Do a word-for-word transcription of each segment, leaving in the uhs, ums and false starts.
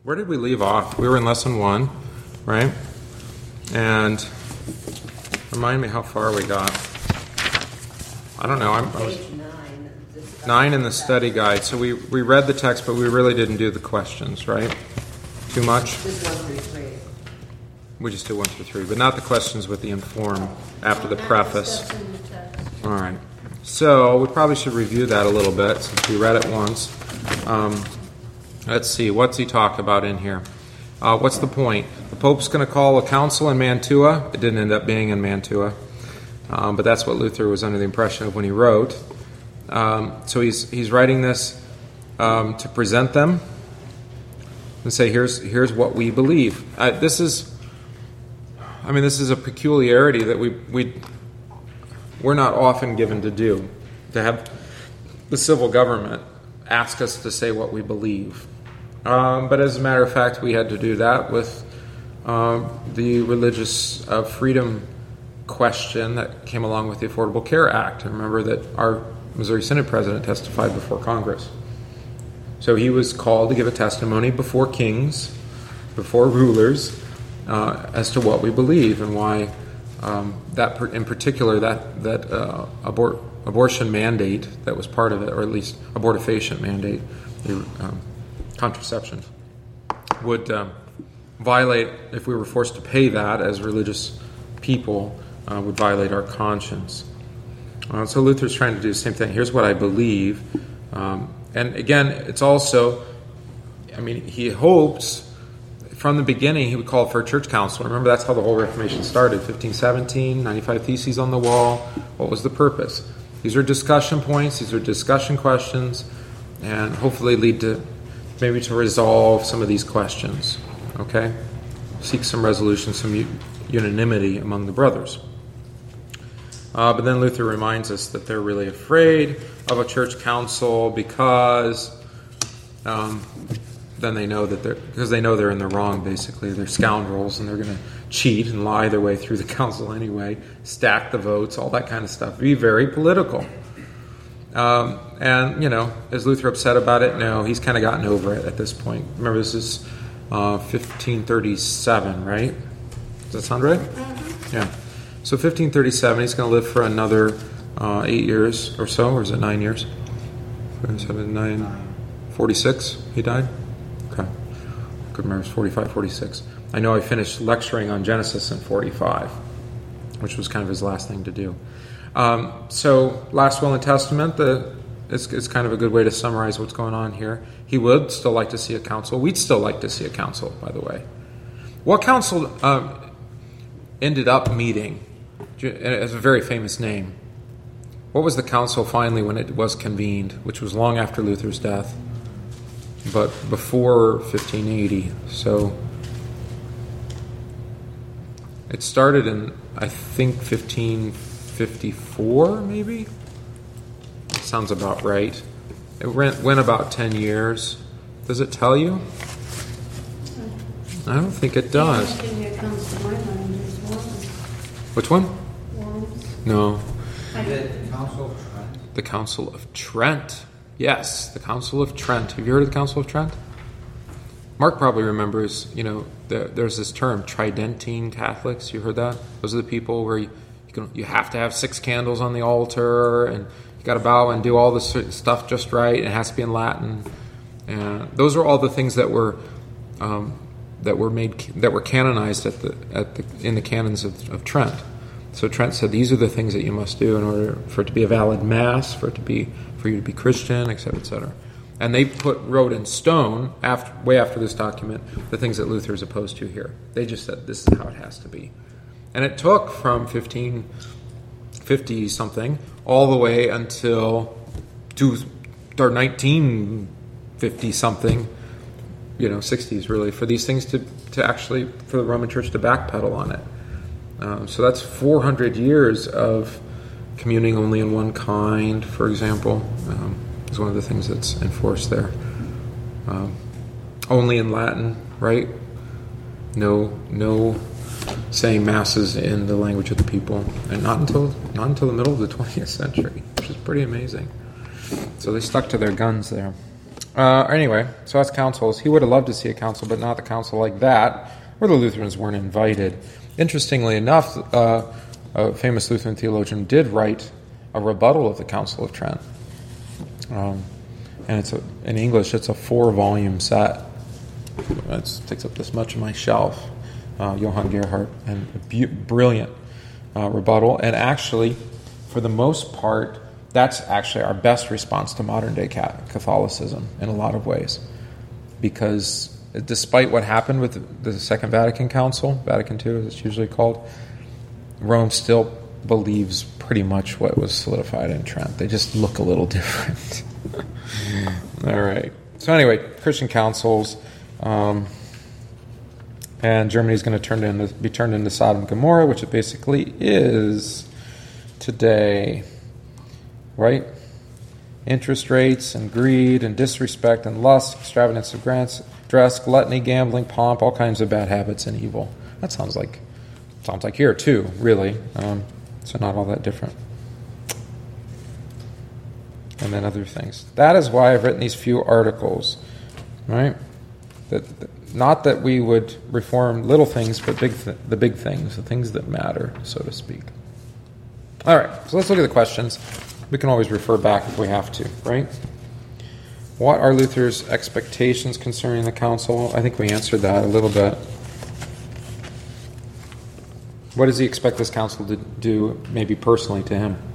Where did we leave off? We were in lesson one, right? And remind me how far we got. I don't know. I'm, I was nine in the study guide. So we, we read the text, but we really didn't do the questions, right? Too much? Just one through three. We just did one through three, but not the questions with the inform after the preface. All right. So we probably should review that a little bit since we read it once. Um, let's see. What's he talk about in here? Uh, what's the point? The Pope's going to call a council in Mantua. It didn't end up being in Mantua, um, but that's what Luther was under the impression of when he wrote. Um, so he's he's writing this um, to present them and say, here's here's what we believe. Uh, this is, I mean, this is a peculiarity that we we we're not often given to do, to have the civil government ask us to say what we believe. Um, but as a matter of fact, we had to do that with um, the religious uh, freedom question that came along with the Affordable Care Act. And remember that our Missouri Synod president testified before Congress. So he was called to give a testimony before kings, before rulers, uh, as to what we believe and why um, that, per- in particular, that that uh, abort- abortion mandate that was part of it, or at least abortifacient mandate, the um, contraception, would um, violate, if we were forced to pay that as religious people, uh, would violate our conscience. Uh, so Luther's trying to do the same thing. Here's what I believe. Um, and again, it's also, I mean, he hopes from the beginning he would call for a church council. Remember, that's how the whole Reformation started. fifteen seventeen, ninety-five Theses on the wall. What was the purpose? These are discussion points. These are discussion questions. And hopefully lead to maybe to resolve some of these questions. Okay? Seek some resolution, some u- unanimity among the brothers. Uh, but then Luther reminds us that they're really afraid of a church council because um, then they know that they're because they know they're in the wrong. Basically, they're scoundrels and they're going to cheat and lie their way through the council anyway, stack the votes, all that kind of stuff. Be very political. Um, and you know, is Luther upset about it? No, he's kind of gotten over it at this point. Remember, this is uh, fifteen thirty-seven, right? Does that sound right? Mm-hmm. Yeah. So fifteen thirty-seven, he's going to live for another uh, eight years or so, or is it nine years? Seven, nine, forty-six, he died? Okay. I could remember, it was forty-five, forty-six. I know I finished lecturing on Genesis in forty-five, which was kind of his last thing to do. Um, so, last will and testament, the, it's, it's kind of a good way to summarize what's going on here. He would still like to see a council. We'd still like to see a council, by the way. What council um, ended up meeting? It has a very famous name. What was the council finally when it was convened, which was long after Luther's death, but before fifteen eighty? So it started in, I think, fifteen fifty-four, maybe? Sounds about right. It went, went about ten years. Does it tell you? I don't think it does. Which one? No. The Council of Trent. The Council of Trent. Yes, the Council of Trent. Have you heard of the Council of Trent? Mark probably remembers, you know, the, there's this term, Tridentine Catholics. You heard that? Those are the people where you, you, can, you have to have six candles on the altar, and you got to bow and do all this stuff just right, and it has to be in Latin. And those are all the things that were um, that were made that were canonized at the at the in the canons of, of Trent. So Trent said, these are the things that you must do in order for it to be a valid mass, for it to be for you to be Christian, et cetera, et cetera. And they put wrote in stone, after, way after this document, the things that Luther is opposed to here. They just said, this is how it has to be. And it took from fifteen fifty-something all the way until to, or nineteen fifty-something, you know, sixties really, for these things to, to actually, for the Roman Church to backpedal on it. Um, so that's four hundred years of communing only in one kind, for example, um, is one of the things that's enforced there. Um, only in Latin, right? No, no saying masses in the language of the people, and not until not until the middle of the twentieth century, which is pretty amazing. So they stuck to their guns there. Uh, anyway, so that's councils. He would have loved to see a council, but not the council like that, where the Lutherans weren't invited. Interestingly enough, uh, a famous Lutheran theologian did write a rebuttal of the Council of Trent. Um, and it's a, in English, it's a four-volume set. It takes up this much of my shelf. Uh, Johann Gerhardt, and a bu- brilliant uh, rebuttal. And actually, for the most part, that's actually our best response to modern-day Catholicism in a lot of ways. Because despite what happened with the Second Vatican Council, Vatican Two as it's usually called, Rome still believes pretty much what was solidified in Trent. They just look a little different. All right. So anyway, Christian councils, um, and Germany's going to turn into be turned into Sodom and Gomorrah, which it basically is today, right? Interest rates and greed and disrespect and lust, extravagance of dress, gluttony, gambling, pomp, all kinds of bad habits and evil. That sounds like sounds like here too, really. Um, so not all that different. And then other things. That is why I've written these few articles, right? That, that not that we would reform little things, but big th- the big things, the things that matter, so to speak. All right, so let's look at the questions. We can always refer back if we have to, right? What are Luther's expectations concerning the council? I think we answered that a little bit. What does he expect this council to do, maybe personally, to him?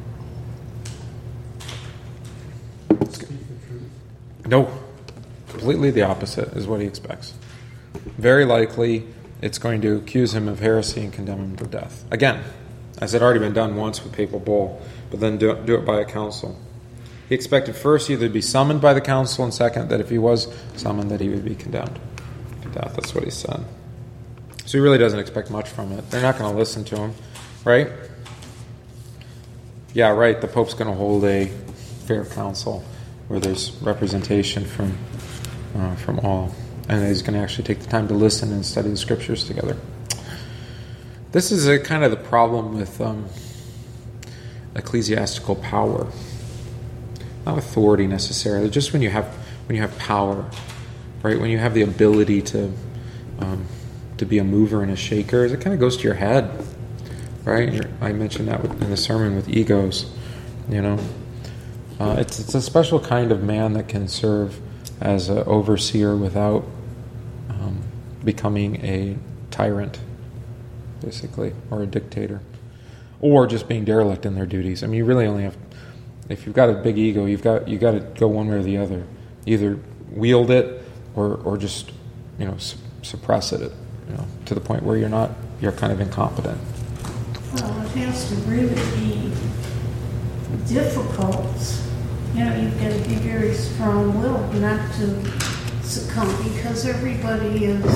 No, completely the opposite is what he expects. Very likely, it's going to accuse him of heresy and condemn him to death. Again, as had already been done once with papal bull, but then do, do it by a council. He expected first either to be summoned by the council, and second, that if he was summoned, that he would be condemned to death. That's what he said. So he really doesn't expect much from it. They're not going to listen to him, right? Yeah, right, the Pope's going to hold a fair council where there's representation from uh, from all, and he's going to actually take the time to listen and study the scriptures together. This is a kind of the problem with um, ecclesiastical power, not authority necessarily. Just when you have when you have power, right? When you have the ability to um, to be a mover and a shaker, it kind of goes to your head, right? You're, I mentioned that in the sermon with egos, you know. Uh, it's it's a special kind of man that can serve as an overseer without um, becoming a tyrant, basically, or a dictator, or just being derelict in their duties. I mean, you really only have, if you've got a big ego, you've got you got to go one way or the other. Either wield it or or just you know su- suppress it, you know, to the point where you're not you're kind of incompetent. Well, it has to really be difficult. You know, you've got to be very strong-willed not to succumb, because everybody is,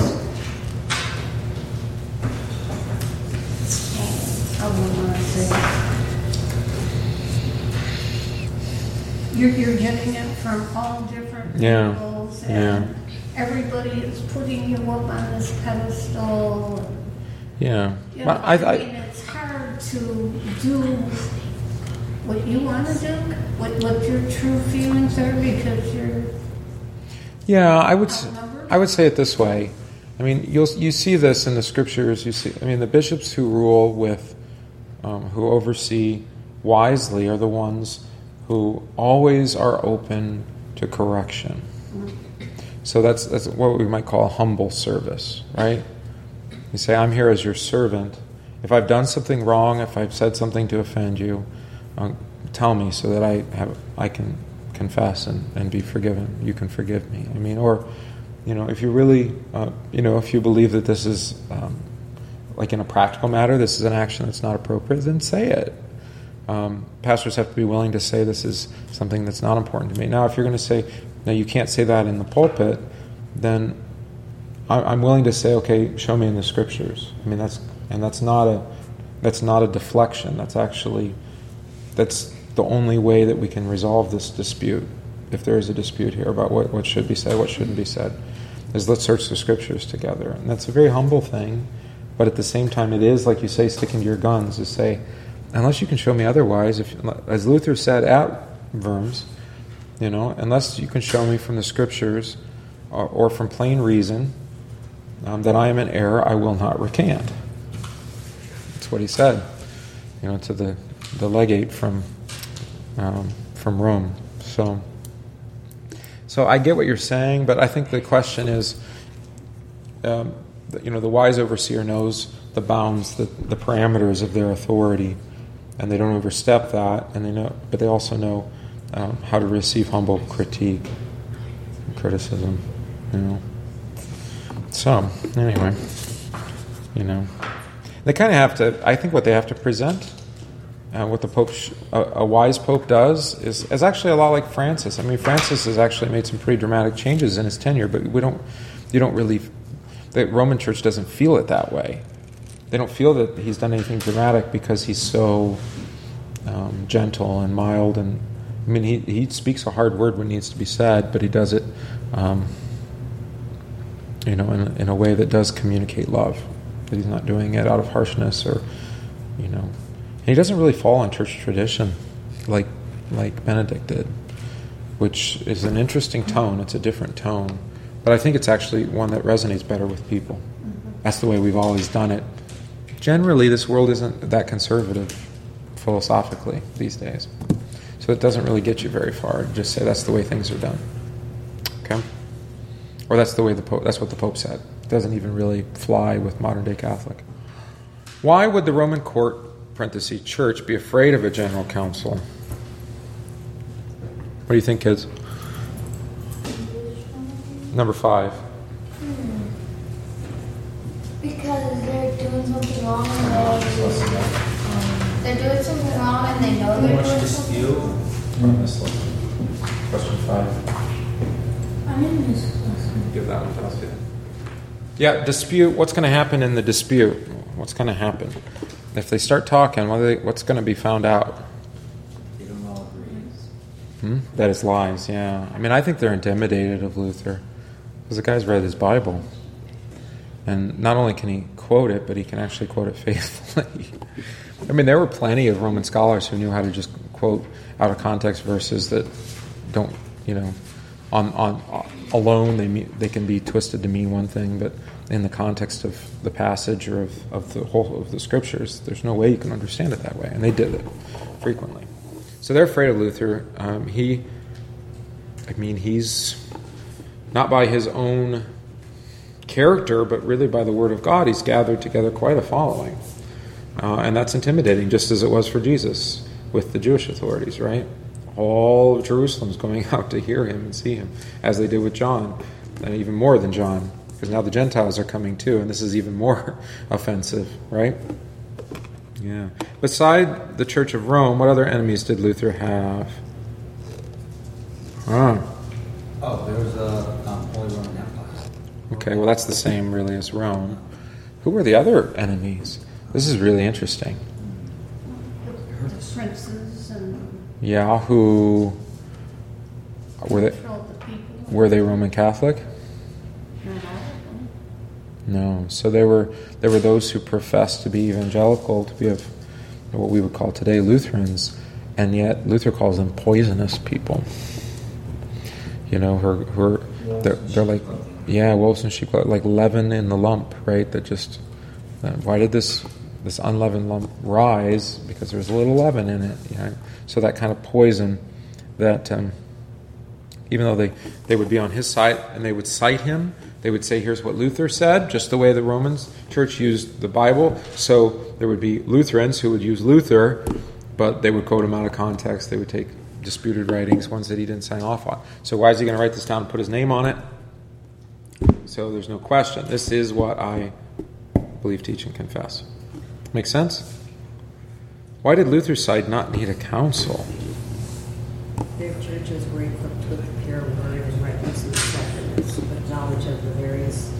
how would I say, you're, you're getting it from all different Yeah. angles, and Yeah. everybody is putting you up on this pedestal. Yeah, You know, well, I, I I, mean, it's hard to do what you want to do, what, what your true feelings are, because you're yeah, I would, s- outnumbered. I would say it this way. I mean, you'll you see this in the scriptures. You see, I mean, the bishops who rule with, um, who oversee wisely, are the ones who always are open to correction. So that's that's what we might call a humble service, right? You say, I'm here as your servant. If I've done something wrong, if I've said something to offend you, uh, tell me so that I have I can confess and, and be forgiven. You can forgive me. I mean, or, you know, if you really, uh, you know, if you believe that this is, um, like in a practical matter, this is an action that's not appropriate, then say it. Um, pastors have to be willing to say this is something that's not important to me. Now, if you're going to say, no, you can't say that in the pulpit, then I, I'm willing to say, okay, show me in the scriptures. I mean, that's and that's not a that's not a deflection. That's actually that's the only way that we can resolve this dispute, if there is a dispute here about what, what should be said, what shouldn't be said, is let's search the scriptures together. And that's a very humble thing, but at the same time it is, like you say, sticking to your guns, is say, unless you can show me otherwise, if, as Luther said at Worms, You know, unless you can show me from the scriptures or, or from plain reason um, that I am in error, I will not recant. That's what he said, you know, to the, the legate from um, from Rome. So, so I get what you're saying, but I think the question is, um, you know, the wise overseer knows the bounds, the, the parameters of their authority, and they don't overstep that. And they know, but they also know um, how to receive humble critique, and criticism. You know. So anyway, you know, they kind of have to. I think what they have to present, uh, what the Pope, sh- a, a wise Pope does, is is actually a lot like Francis. I mean, Francis has actually made some pretty dramatic changes in his tenure, but we don't. You don't really. The Roman Church doesn't feel it that way. They don't feel that he's done anything dramatic because he's so um, gentle and mild. And I mean, he he speaks a hard word when it needs to be said, but he does it, um, you know, in in a way that does communicate love. That he's not doing it out of harshness or, you know, and he doesn't really fall on church tradition like like Benedict did, which is an interesting tone. It's a different tone, but I think it's actually one that resonates better with people. That's the way we've always done it. Generally, this world isn't that conservative philosophically these days. So it doesn't really get you very far. Just say that's the way things are done. Okay? Or that's the way the Pope, that's what the Pope said. It doesn't even really fly with modern day Catholic. Why would the Roman court, parenthesis, church, be afraid of a general council? What do you think, kids? Number five. Because they're doing something wrong and they're, um, they're doing something wrong and they know they're doing something. From this lesson. Question five. I'm in this lesson. Give that one to us. Yeah, dispute. What's going to happen in the dispute? What's going to happen? If they start talking, what are they, what's going to be found out? They don't all agree. Hmm? That is lies, yeah. I mean, I think they're intimidated of Luther. Because the guy's read his Bible. And not only can he quote it, but he can actually quote it faithfully. I mean, there were plenty of Roman scholars who knew how to just quote out of context verses that don't, you know, on on alone they mean, they can be twisted to mean one thing, but in the context of the passage or of, of the whole of the scriptures, there's no way you can understand it that way. And they did it frequently. So they're afraid of Luther. Um, he, I mean, he's not by his own character, but really by the word of God, he's gathered together quite a following. Uh, and that's intimidating, just as it was for Jesus with the Jewish authorities, right? All of Jerusalem's going out to hear him and see him, as they did with John, and even more than John, because now the Gentiles are coming too, and this is even more offensive, right? Yeah. Beside the Church of Rome, what other enemies did Luther have? Huh. Oh, there was a um, Holy Roman Empire. Okay, well that's the same really as Rome. Who were the other enemies? This is really interesting. The princes and Yeah, who were they? controlled the people. Were they Roman Catholic? Not all of them. No. So they were there were those who professed to be evangelical, to be of what we would call today Lutherans, and yet Luther calls them poisonous people. You know, who are, who are they're, they're like, yeah, wolves and sheep, like leaven in the lump, right? That just, why did this this unleavened lump rise? Because there's a little leaven in it. You know? So that kind of poison that, um, even though they, they would be on his side and they would cite him, they would say, here's what Luther said, just the way the Roman Church used the Bible. So there would be Lutherans who would use Luther, but they would quote him out of context. They would take disputed writings, ones that he didn't sign off on. So why is he going to write this down and put his name on it? So there's no question. This is what I believe, teach, and confess. Make sense? Why did Luther's side not need a council? Their churches were equipped with the pure word and rightness and sacraments, with knowledge of the various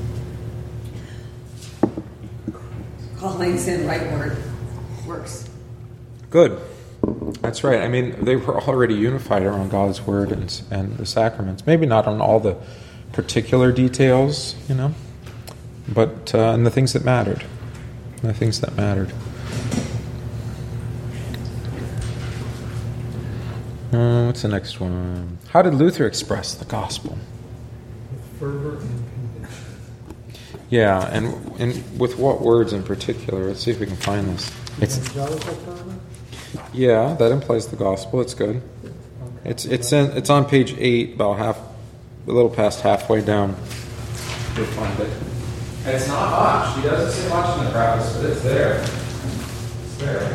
callings and right word works. Good. That's right. I mean, they were already unified around God's word and, and the sacraments. Maybe not on all the particular details, you know, but uh, and the things that mattered. The things that mattered. Uh, what's the next one? How did Luther express the gospel? With fervor and conviction. Yeah, and, and with what words in particular? Let's see if we can find this. It's, Evangelical fervor? yeah, that implies the gospel. It's good. Okay. It's it's in, it's on page eight, about half, a little past halfway down. You'll find it. And it's not much. He doesn't say much in the preface, but it's there. It's there.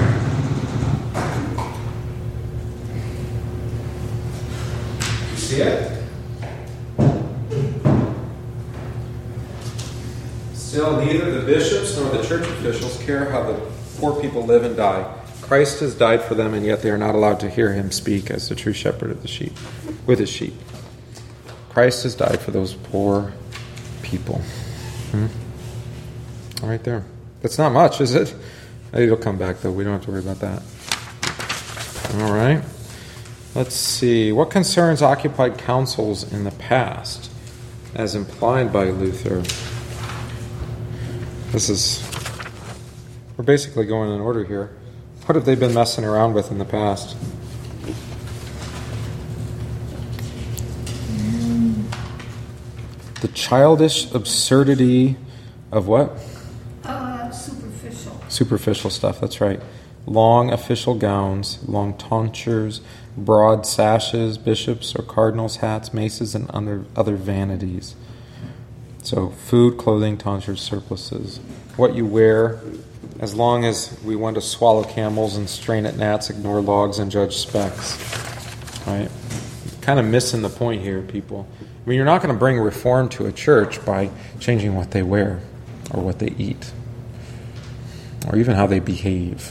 You see it? Still, neither the bishops nor the church officials care how the poor people live and die. Christ has died for them, and yet they are not allowed to hear him speak as the true shepherd of the sheep, with his sheep. Christ has died for those poor people. Hmm? All right there. That's not much, is it? It'll come back, though. We don't have to worry about that. All right. Let's see. What concerns occupied councils in the past, as implied by Luther? This is... We're basically going in order here. What have they been messing around with in the past? The childish absurdity of what? Uh, superficial. Superficial stuff, that's right. Long official gowns, long tonsures, broad sashes, bishops or cardinals' hats, maces, and other, other vanities. So food, clothing, tonsures, surplices. What you wear, as long as we want to swallow camels and strain at gnats, ignore logs, and judge specks. Right? Kind of missing the point here, people. I mean, you're not going to bring reform to a church by changing what they wear or what they eat or even how they behave.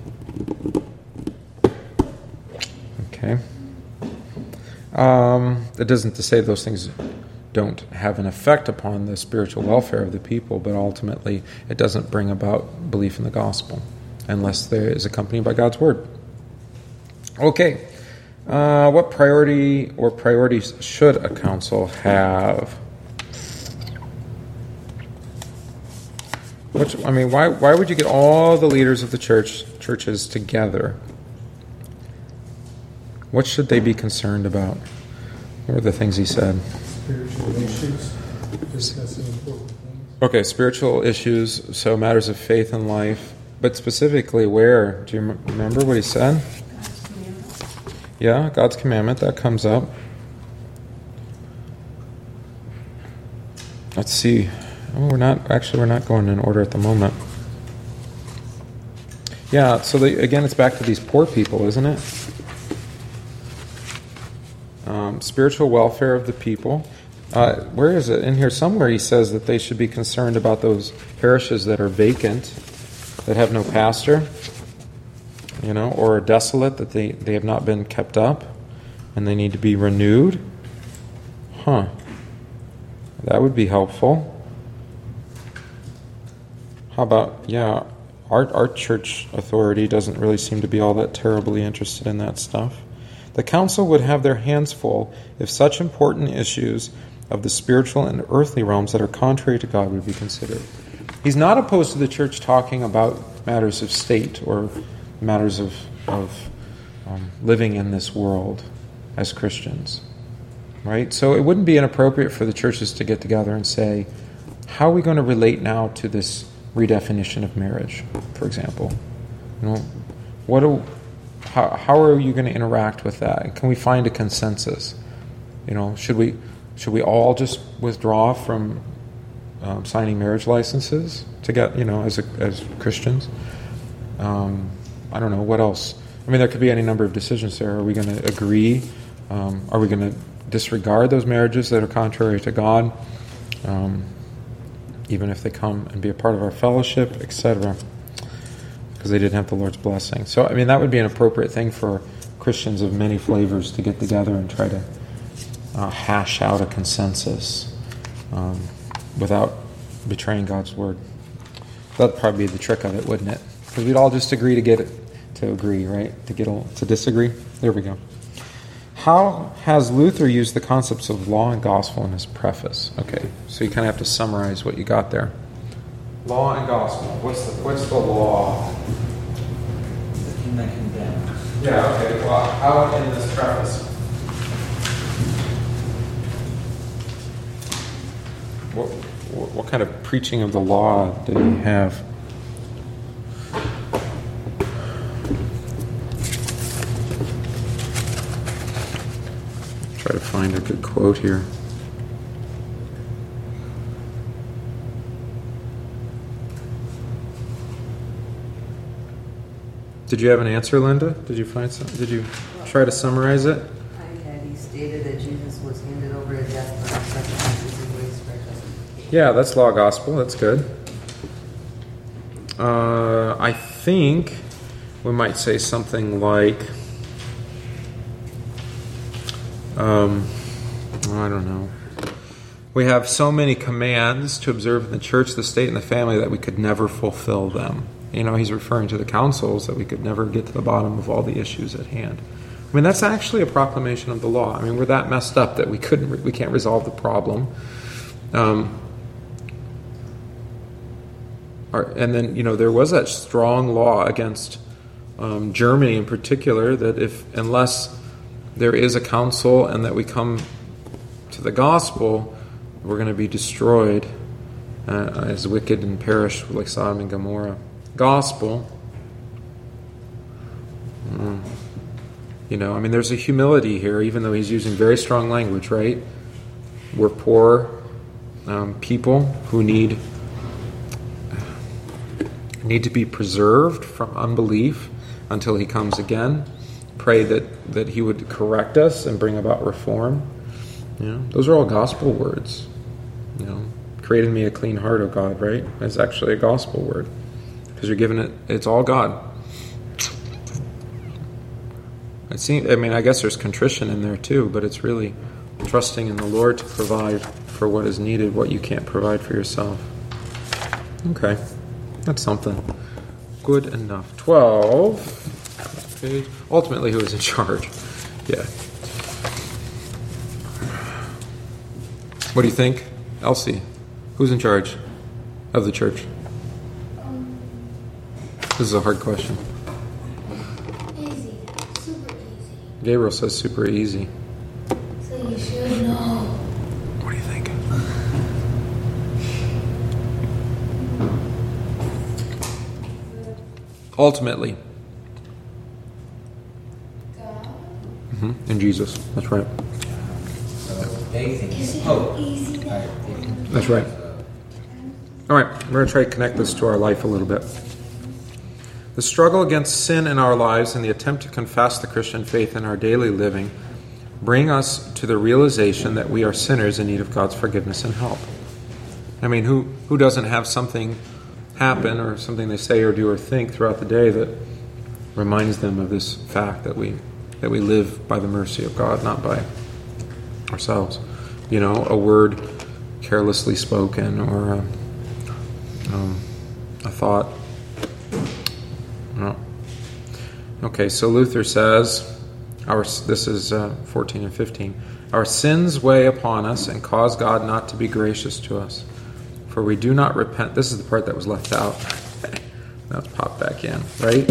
Okay. Um, that doesn't to say those things don't have an effect upon the spiritual welfare of the people, but ultimately it doesn't bring about belief in the gospel unless there is accompanied by God's word. Okay. Uh, what priority or priorities should a council have? Which, I mean, why why would you get all the leaders of the church churches together? What should they be concerned about? What were the things he said? Spiritual issues, discussing important things. Okay, spiritual issues, so matters of faith and life. But specifically where? Do you rem- remember what he said? Yeah, God's commandment, that comes up. Let's see. Oh, we're not, actually, we're not going in order at the moment. Yeah, so the, again, it's back to these poor people, isn't it? Um, spiritual welfare of the people. Uh, where is it? In here somewhere he says that they should be concerned about those parishes that are vacant, that have no pastor. You know, or desolate, that they, they have not been kept up and they need to be renewed. Huh. That would be helpful. How about, yeah, our, our church authority doesn't really seem to be all that terribly interested in that stuff. The council would have their hands full if such important issues of the spiritual and earthly realms that are contrary to God would be considered. He's not opposed to the church talking about matters of state or matters of, of um, living in this world as Christians, right? So it wouldn't be inappropriate for the churches to get together and say, how are we going to relate now to this redefinition of marriage, for example? You know, what do, how, how are you going to interact with that? Can we find a consensus? You know, should we should we all just withdraw from um, signing marriage licenses to get, you know, as a, as Christians? Um, I don't know, what else? I mean, there could be any number of decisions there. Are we going to agree? Um, are we going to disregard those marriages that are contrary to God, um, even if they come and be a part of our fellowship, et cetera, because they didn't have the Lord's blessing? So, I mean, that would be an appropriate thing for Christians of many flavors to get together and try to uh, hash out a consensus um, without betraying God's word. That'd probably be the trick of it, wouldn't it? Because we'd all just agree to get it, to agree, right? To get a, to disagree. There we go. How has Luther used the concepts of law and gospel in his preface? Okay, so you kind of have to summarize what you got there. Law and gospel. What's the what's the law? The thing that condemns. Yeah, okay. Well, out in this preface. What, what, what kind of preaching of the law did he have? Try to find a good quote here. Did you have an answer, Linda? Did you find some? Did you try to summarize it? I had, he stated that Jesus was handed over to death for our sacrifices and raised for our justification. Yeah, that's law gospel. That's good. Uh, I think we might say something like, um, I don't know. We have so many commands to observe in the church, the state, and the family that we could never fulfill them. You know, he's referring to the councils, that we could never get to the bottom of all the issues at hand. I mean, that's actually a proclamation of the law. I mean, we're that messed up that we couldn't, we can't resolve the problem. Um, our, and then, you know, there was that strong law against um, Germany in particular, that if, unless there is a council and that we come to the gospel, we're going to be destroyed uh, as wicked and perish like Sodom and Gomorrah. Gospel, mm, you know, I mean, there's a humility here, even though he's using very strong language, right? We're poor um, people who need need to be preserved from unbelief until he comes again. Pray that, that he would correct us and bring about reform. You know, those are all gospel words. You know, create in me a clean heart, O God, right? It's actually a gospel word. Because you're giving it, it's all God. It seems, I mean, I guess there's contrition in there too, but it's really trusting in the Lord to provide for what is needed, what you can't provide for yourself. Okay, that's something. Good enough. twelve. Page. Ultimately, who is in charge? Yeah. What do you think, Elsie? Who's in charge of the church? This is a hard question. Easy. Super easy. Gabriel says super easy. So you should know. What do you think? Ultimately. God. Mm-hmm. In Jesus. That's right. So they think, Is it oh, easy all that? right, they think- That's right. All right, we're going to try to connect this to our life a little bit. The struggle against sin in our lives and the attempt to confess the Christian faith in our daily living bring us to the realization that we are sinners in need of God's forgiveness and help. I mean, who, who doesn't have something happen or something they say or do or think throughout the day that reminds them of this fact that we that we live by the mercy of God, not by ourselves? You know, a word carelessly spoken or a, um, a thought. No. Okay, so Luther says, our this is uh, fourteen and fifteen. Our sins weigh upon us and cause God not to be gracious to us, for we do not repent. This is the part that was left out. Now it's popped back in, right?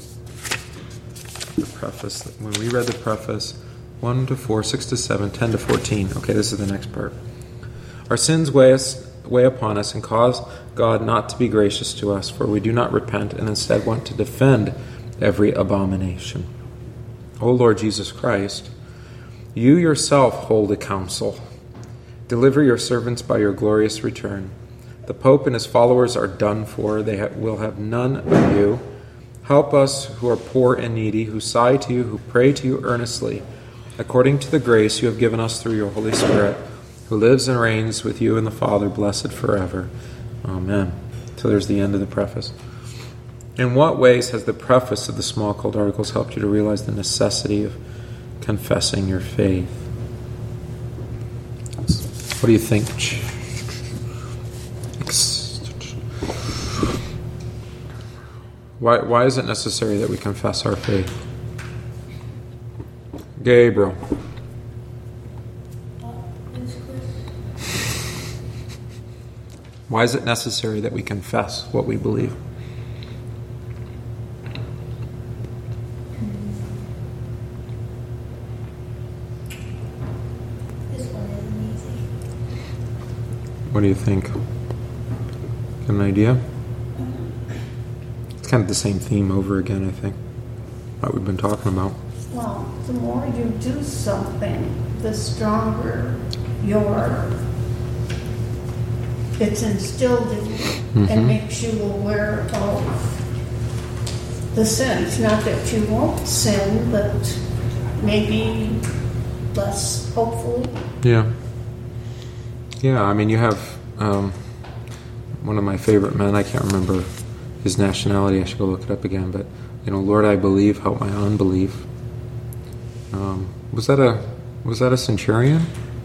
The preface. When we read the preface, one to four, six to seven, ten to fourteen. Okay, this is the next part. Our sins weigh us. weigh upon us and cause God not to be gracious to us, for we do not repent and instead want to defend every abomination. O Lord Jesus Christ, you yourself hold a council. Deliver your servants by your glorious return. The Pope and his followers are done for. They ha- will have none of you. Help us who are poor and needy, who sigh to you, who pray to you earnestly, according to the grace you have given us through your Holy Spirit, who lives and reigns with you and the Father, blessed forever. Amen. So there's the end of the preface. In what ways has the preface of the Small Cult Articles helped you to realize the necessity of confessing your faith? What do you think? Why, why is it necessary that we confess our faith? Gabriel. Why is it necessary that we confess what we believe? What do you think? Get an idea? It's kind of the same theme over again, I think, what we've been talking about. Well, the more you do something, the stronger your, it's instilled in you Mhm. and makes you aware of the sins. Not that you won't sin, but maybe less, hopefully. Yeah. Yeah, I mean, you have um, one of my favorite men, I can't remember his nationality, I should go look it up again, but, you know, Lord, I believe, help my unbelief. Um, was that a was that a centurion?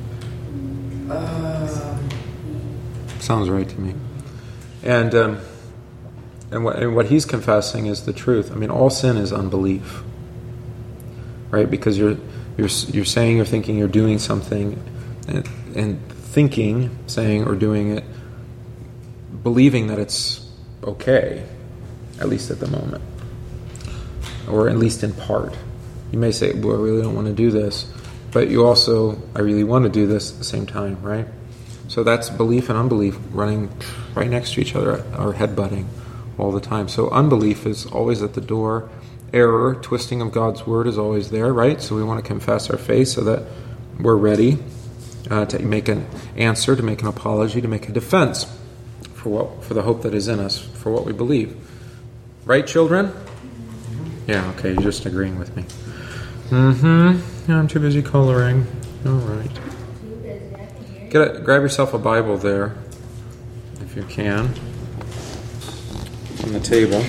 Uh, Sounds right to me. And um, and what and what he's confessing is the truth. I mean, all sin is unbelief, right? Because you're you're you're saying, you're thinking, you're doing something, and, and thinking, saying, or doing it, believing that it's okay, at least at the moment, or at least in part. You may say, well, I really don't want to do this, but you also, I really want to do this at the same time, right? So that's belief and unbelief running right next to each other, or headbutting all the time. So unbelief is always at the door. Error, twisting of God's word is always there, right? So we want to confess our faith so that we're ready uh, to make an answer, to make an apology, to make a defense for what for the hope that is in us, for what we believe. Right, children? Yeah, okay, you're just agreeing with me. Mm-hmm. Yeah, I'm too busy coloring. All right. Get a, grab yourself a Bible there, if you can, on the table.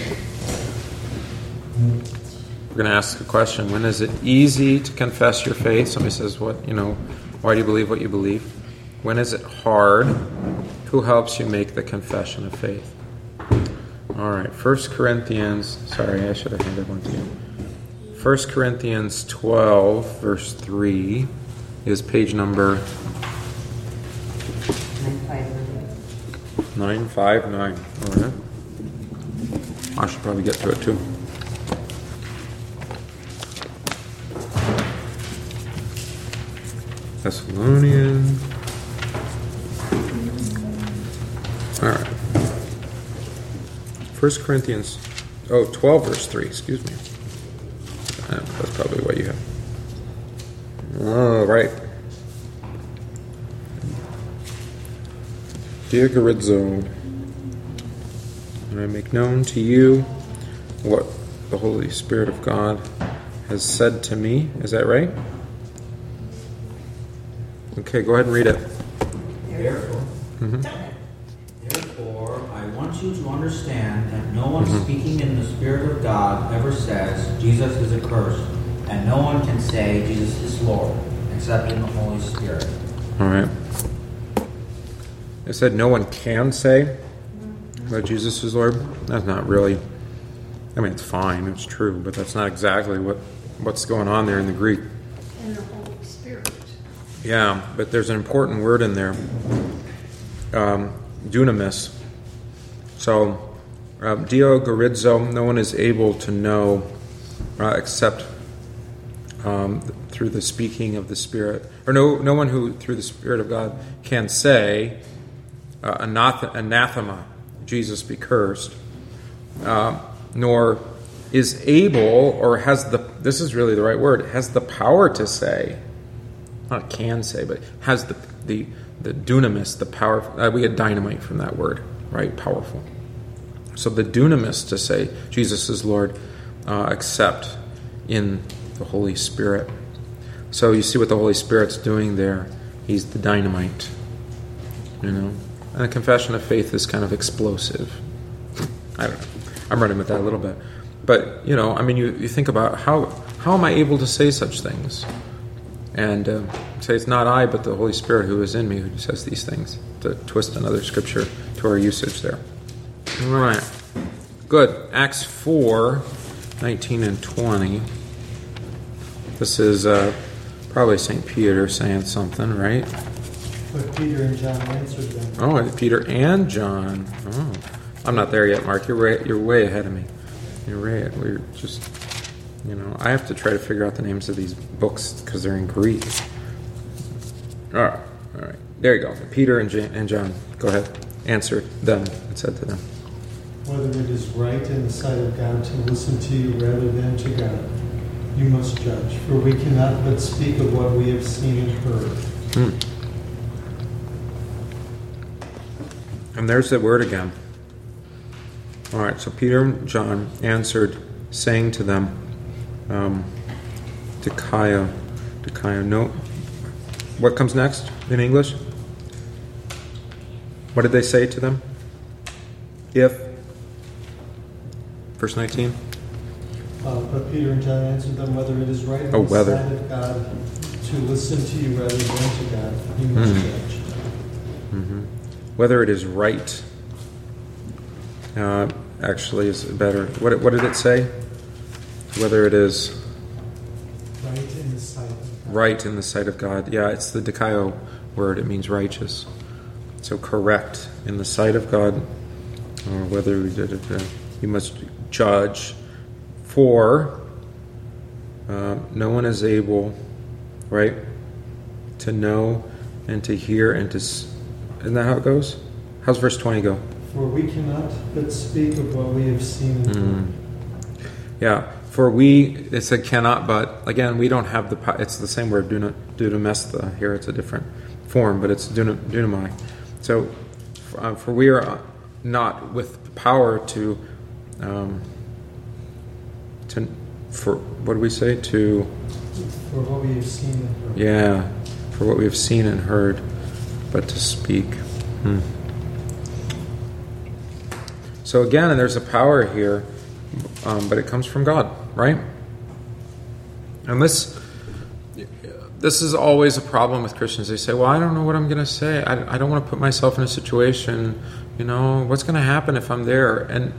We're going to ask a question. When is it easy to confess your faith? Somebody says, "What? You know, why do you believe what you believe?" When is it hard? Who helps you make the confession of faith? All right. First Corinthians. Sorry, I should have handed one to you. First Corinthians twelve, verse three, is page number nine five nine. All right. I should probably get to it too. Thessalonian. All right. First Corinthians, oh, twelve, verse three, excuse me. Uh, That's probably what you have. All right. Dear Gorizo, I make known to you what the Holy Spirit of God has said to me. Is that right? Okay, go ahead and read it. Therefore, Mm-hmm. therefore, I want you to understand that no one Mhm. speaking in the Spirit of God ever says Jesus is accursed, and no one can say Jesus is Lord, except in the Holy Spirit. All right. It said no one can say that Jesus is Lord. That's not really, I mean, it's fine, it's true, but that's not exactly what, what's going on there in the Greek. And the Holy Spirit. Yeah, but there's an important word in there, um, dunamis. So, um, dio gorizo, no one is able to know uh, except um, through the speaking of the Spirit. Or no, no one who, through the Spirit of God, can say, uh, anath- anathema, Jesus be cursed, uh, nor is able, or has the, this is really the right word, has the power to say, not can say, but has the the the dunamis, the power. Uh, we get dynamite from that word, right? Powerful. So the dunamis to say Jesus is Lord, uh, except in the Holy Spirit. So you see what the Holy Spirit's doing there. He's the dynamite, you know. And a confession of faith is kind of explosive. I don't know. I'm running with that a little bit, but you know, I mean, you, you think about how how am I able to say such things? And uh, say it's not I, but the Holy Spirit who is in me who says these things. To twist another scripture to our usage there. All right. Good. Acts four, nineteen and twenty. This is uh, probably Saint Peter saying something, right? But Peter and John answered them. Oh, Peter and John. Oh, I'm not there yet, Mark. You're way, you're way ahead of me. You're right. We're just... You know, I have to try to figure out the names of these books because they're in Greek. All right, all right. There you go. Peter and, Jan, and John, go ahead, answered them and said to them, whether it is right in the sight of God to listen to you rather than to God, you must judge, for we cannot but speak of what we have seen and heard. Hmm. And there's the word again. All right, so Peter and John answered, saying to them, um, Dikaio, Dikaio, no. What comes next in English? What did they say to them? If, verse nineteen. Uh, but Peter and John answered them, whether it is right in Oh, the whether. sight of God to listen to you rather than to God, you must Mm. judge. Mm-hmm. Whether it is right, uh, actually is better. What, what did it say? Whether it is Right in the sight of God. right in the sight of God. Yeah, it's the dikaio word. It means righteous. So correct in the sight of God, or whether we did it, uh, you must judge. For uh, no one is able, right, to know and to hear and to. S- Isn't that how it goes? How's verse twenty go? For we cannot but speak of what we have seen and heard. Mm. Yeah, for we, it said cannot, but again, we don't have the, po- it's the same word, duna- dunamestha. Here it's a different form, but it's duna- dunamai. So, uh, for we are not with the power to, um, to, for, what do we say? To, For what we have seen and heard. yeah, for what we have seen and heard, but to speak. Hmm. So again, there's a power here, um, but it comes from God, right? And this, this is always a problem with Christians. They say, "Well, I don't know what I'm going to say. I, I don't want to put myself in a situation. You know, what's going to happen if I'm there?" And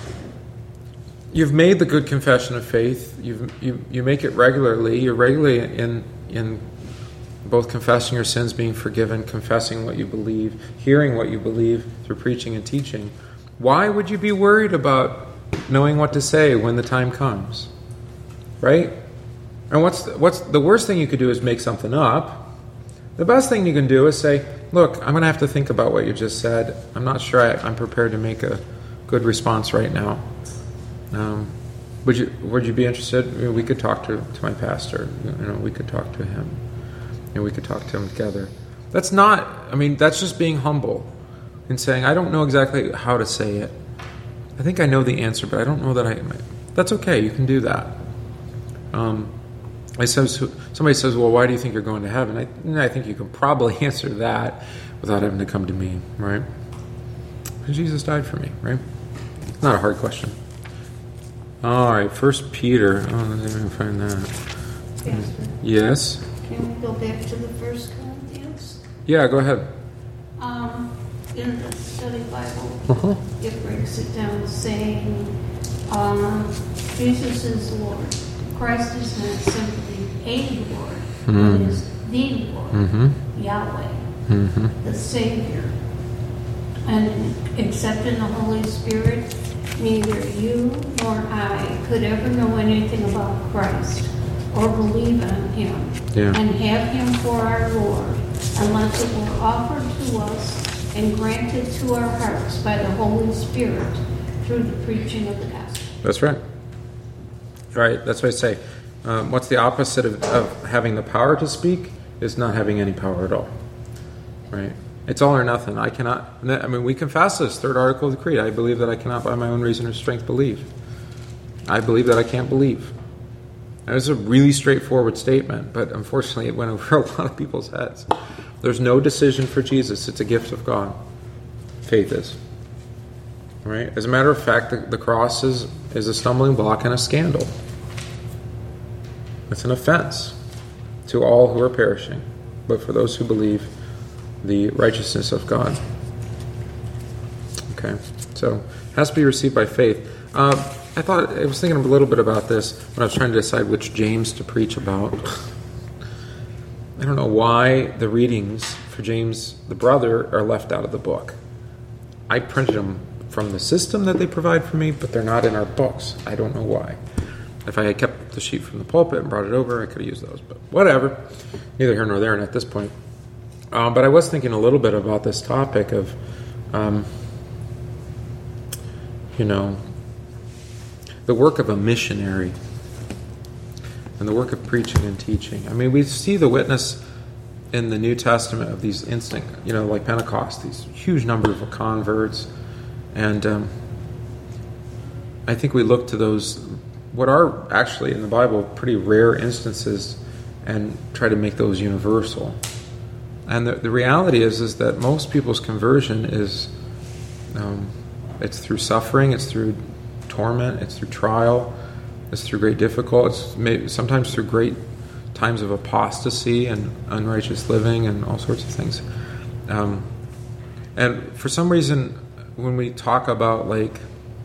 you've made the good confession of faith. You've, you you make it regularly. You're regularly in in both confessing your sins, being forgiven, confessing what you believe, hearing what you believe through preaching and teaching. Why would you be worried about knowing what to say when the time comes? Right? And what's the, what's the worst thing you could do is make something up. The best thing you can do is say, "Look, I'm going to have to think about what you just said. I'm not sure I, I'm prepared to make a good response right now. Um, would you would you be interested? I mean, we could talk to, to my pastor. You know, we could talk to him, and we could talk to him together." That's not. I mean, that's just being humble and saying, "I don't know exactly how to say it. I think I know the answer, but I don't know that I." That's okay. You can do that. Um, I says somebody says, "Well, why do you think you're going to heaven?" I, I think you can probably answer that without having to come to me, right? Because Jesus died for me, right? It's not a hard question. All right, First Peter. Oh, let's see if I can find that. Yes. Yes. Can we go back to the First Corinthians? Yeah, go ahead. Um, in the study Bible, Uh-huh. it breaks it down saying, um, Jesus is Lord. Christ is not simply a Lord, Mm. He is the Lord, Mm-hmm. Yahweh, Mm-hmm. the Savior. And except in the Holy Spirit, neither you nor I could ever know anything about Christ or believe in Him Yeah. and have Him for our Lord unless it were offered to us and granted to our hearts by the Holy Spirit through the preaching of the gospel. That's right. Right, that's what I say. Um, what's the opposite of, of having the power to speak is not having any power at all. Right? It's all or nothing. I cannot, I mean, we confess this, third article of the Creed. I believe that I cannot by my own reason or strength believe. I believe that I can't believe. That was a really straightforward statement, but unfortunately it went over a lot of people's heads. There's no decision for Jesus. It's a gift of God. Faith is. Right? As a matter of fact, the, the cross is, is a stumbling block and a scandal. It's an offense to all who are perishing, but for those who believe, the righteousness of God. Okay, so it has to be received by faith. Uh, I thought I was thinking a little bit about this when I was trying to decide which James to preach about. I don't know why the readings for James the brother are left out of the book. I printed them from the system that they provide for me, but they're not in our books. I don't know why. If I had kept the sheet from the pulpit and brought it over, I could have used those. But whatever. Neither here nor there at this point. Um, but I was thinking a little bit about this topic of, um, you know, the work of a missionary and the work of preaching and teaching. I mean, we see the witness in the New Testament of these instant, you know, like Pentecost, these huge number of converts. And um, I think we look to those, what are actually in the Bible pretty rare instances, and try to make those universal. And the, the reality is, is that most people's conversion is, um, it's through suffering, it's through torment, it's through trial, it's through great difficulty, it's maybe, sometimes through great times of apostasy and unrighteous living and all sorts of things. Um, and for some reason, when we talk about like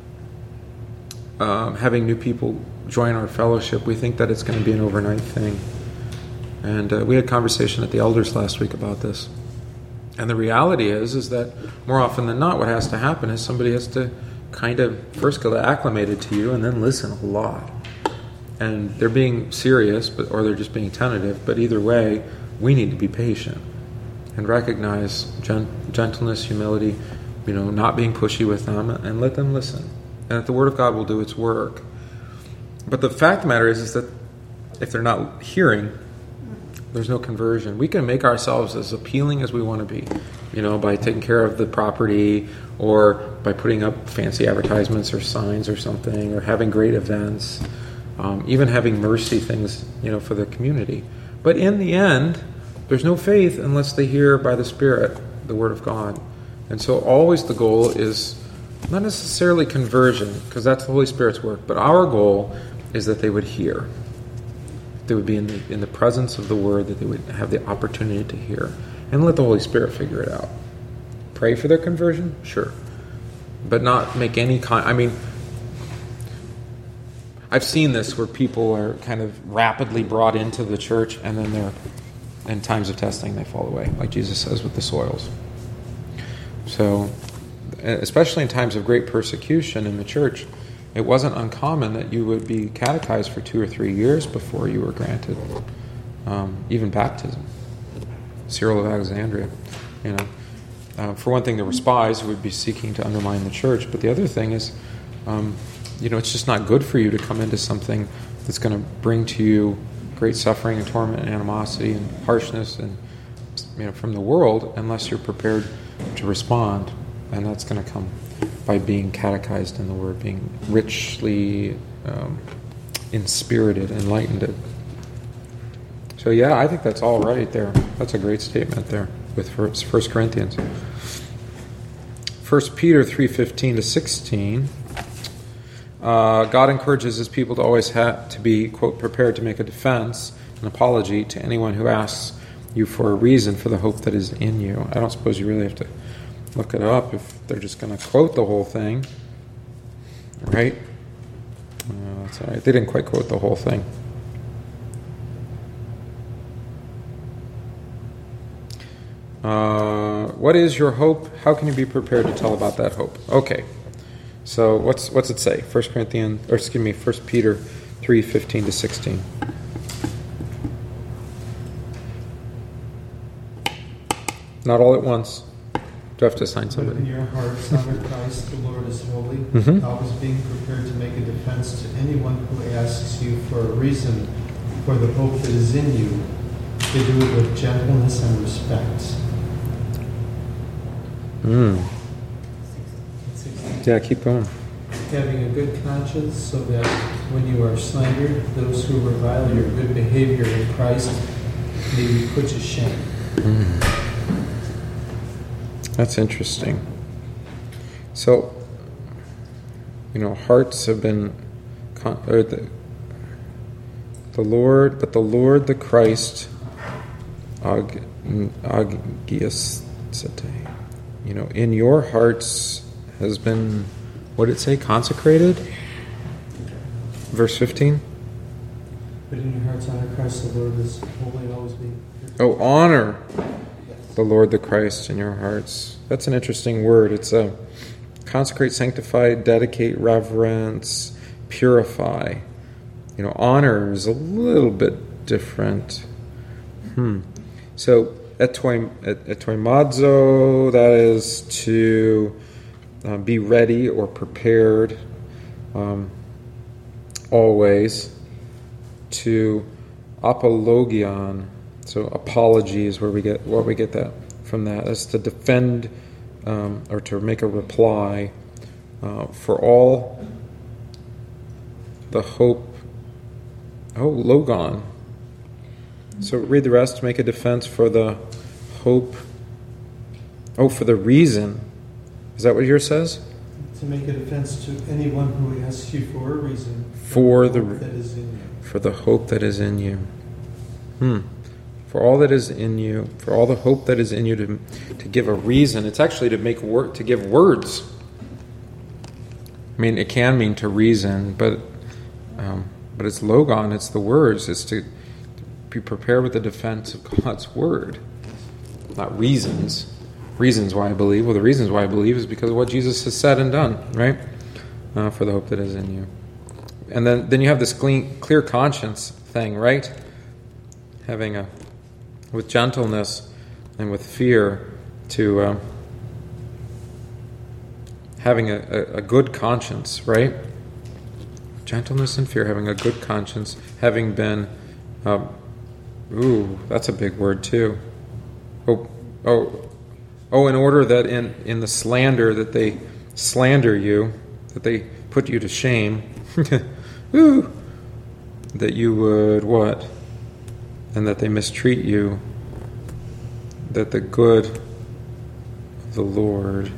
um, having new people join our fellowship, we think that it's going to be an overnight thing. And uh, we had a conversation at the elders last week about this. And the reality is, is that more often than not, what has to happen is somebody has to kind of first get acclimated to you and then listen a lot. And they're being serious, but or they're just being tentative. But either way, we need to be patient and recognize gent- gentleness, humility, you know, not being pushy with them, and let them listen. And that the Word of God will do its work. But the fact of the matter is, is that if they're not hearing, there's no conversion. We can make ourselves as appealing as we want to be, you know, by taking care of the property or by putting up fancy advertisements or signs or something, or having great events, um, even having mercy things, you know, for the community. But in the end, there's no faith unless they hear by the Spirit the Word of God. And so always the goal is not necessarily conversion, because that's the Holy Spirit's work, but our goal is that they would hear. They would be in the, in the presence of the Word, that they would have the opportunity to hear. And let the Holy Spirit figure it out. Pray for their conversion? Sure. But not make any kind... I mean, I've seen this where people are kind of rapidly brought into the church, and then they're, in times of testing, they fall away, like Jesus says with the soils. So, especially in times of great persecution in the church, it wasn't uncommon that you would be catechized for two or three years before you were granted um, even baptism. Cyril of Alexandria, you know. Uh, for one thing, there were spies who would be seeking to undermine the church, but the other thing is, um, you know, it's just not good for you to come into something that's going to bring to you great suffering and torment and animosity and harshness and, you know, from the world, unless you're prepared to respond. And that's going to come by being catechized in the Word, being richly um, inspirited, enlightened. So yeah, I think that's all right there. That's a great statement there with First Corinthians. First Peter three fifteen to sixteen. Uh, God encourages His people to always have to be, quote, prepared to make a defense, an apology to anyone who asks you for a reason for the hope that is in you. I don't suppose you really have to look it up if they're just going to quote the whole thing, right? Uh, that's all right. They didn't quite quote the whole thing. Uh, what is your hope? How can you be prepared to tell about that hope? Okay. So what's what's it say? First Corinthians, or excuse me, First Peter three fifteen to sixteen. Not all at once. Do I have to assign somebody? But in your hearts, honor Christ, the Lord is holy. Mm-hmm. Always being prepared to make a defense to anyone who asks you for a reason for the hope that is in you. They do it with gentleness and respect. Mm. Yeah, keep going. Having a good conscience, so that when you are slandered, those who revile your good behavior in Christ may be put to shame. Mm. That's interesting. So, you know, hearts have been, con- or the, the Lord, but the Lord, the Christ, ag, agios, you know, in your hearts has been, what did it say, consecrated? Verse fifteen? But in your hearts, honor Christ, the Lord is holy, always be. Oh, honor the Lord, the Christ in your hearts. That's an interesting word. It's a consecrate, sanctify, dedicate, reverence, purify. You know, honor is a little bit different. Hmm. So Etoi, et- etoimazo, that is to uh, be ready or prepared um, always. To apologion, so apology is where we get where we get that from. That that's to defend um, or to make a reply uh, for all the hope. Oh, logon. So read the rest. Make a defense for the hope. Oh, for the reason. Is that what yours says? To make a defense to anyone who asks you for a reason. For the hope that is in you. For the hope that is in you. Hmm. For all that is in you, for all the hope that is in you, to to give a reason. It's actually to make word, to give words. I mean, it can mean to reason, but um, but it's logon. It's the words. It's to be prepared with the defense of God's word, not reasons. Reasons why I believe. Well, the reasons why I believe is because of what Jesus has said and done, right? Uh, for the hope that is in you. And then, then you have this clean, clear conscience thing, right? Having a, with gentleness and with fear, to um, having a, a, a good conscience, right? Gentleness and fear, having a good conscience, having been, uh, ooh, that's a big word too. Oh, oh, oh! In order that in in the slander that they slander you, that they put you to shame. Ooh, that you would what? And that they mistreat you, that the good of the Lord